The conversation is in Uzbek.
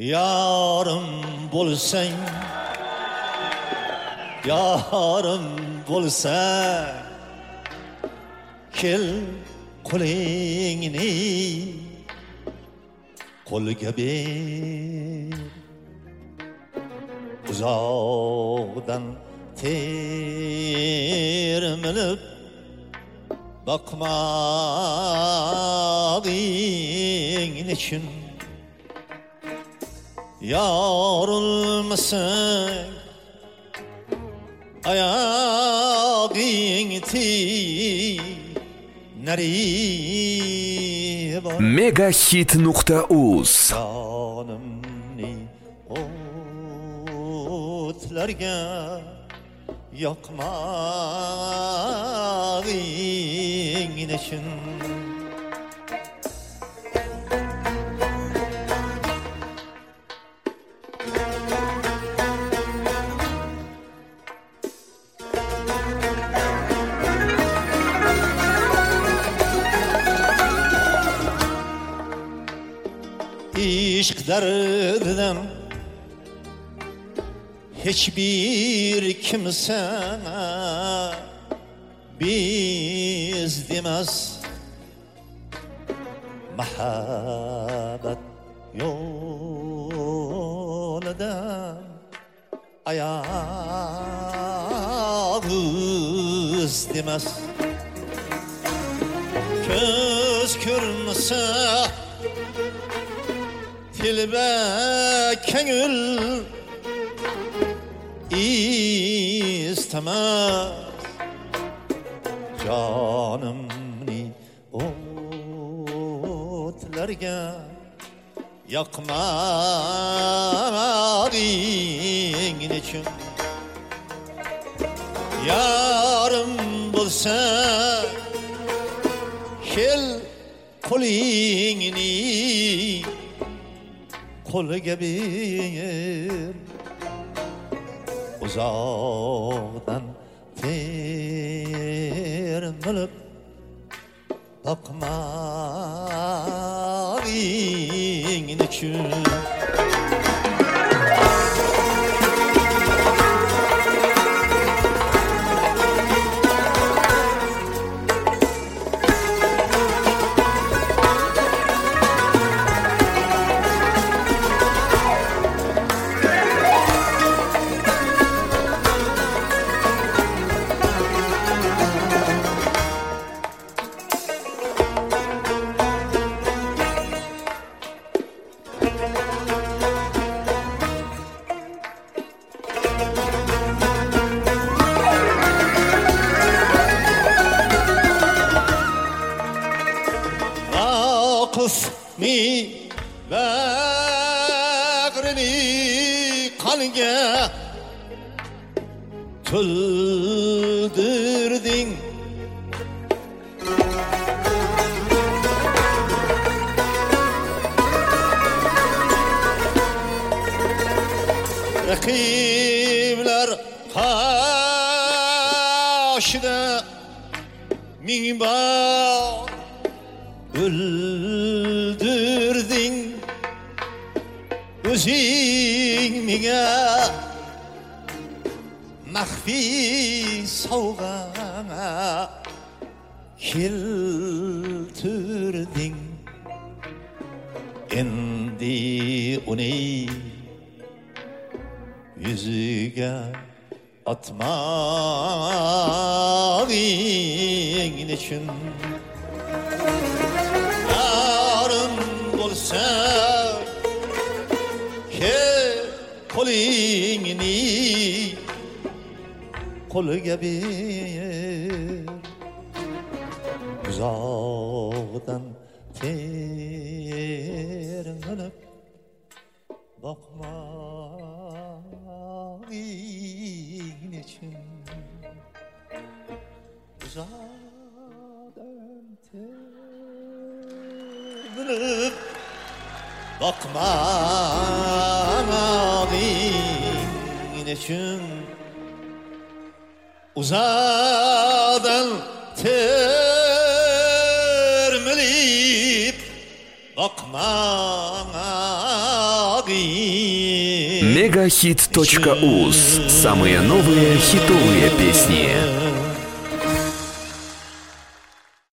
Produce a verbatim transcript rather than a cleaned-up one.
Yarım bulsang, yarım bulsa, kel qo'lingni qo'lga ber. Uzoqdan termilib bakmağın için yorulmasın ayağın ti nereye var megahit nuqta uz canımni otlarga yakmağın için İşk derdinden hiçbir kimse biz demez. Muhabbet yolunda ayağımız demez. Göz görmese tilbe kengül istemez. Canımni otlarga yakmağın için yarım bulsa kel qo'lingni qo'lga ber. Uzoqdan termilib bakmağın için mi bağrını kange tüldürdün. Rakibler karşıda minbar öldürdün. Özün mine mahfi savgana keltirdin. Endi uni yüzüge atmağın için yarın bulsa ke qo'lingni qo'lga ber. Uzoqdan termilib bakmağın için uzadan termilib bakmağın için uzadan termilib bakmağın qiyin мегахит точка уз. Самые новые хитовые песни.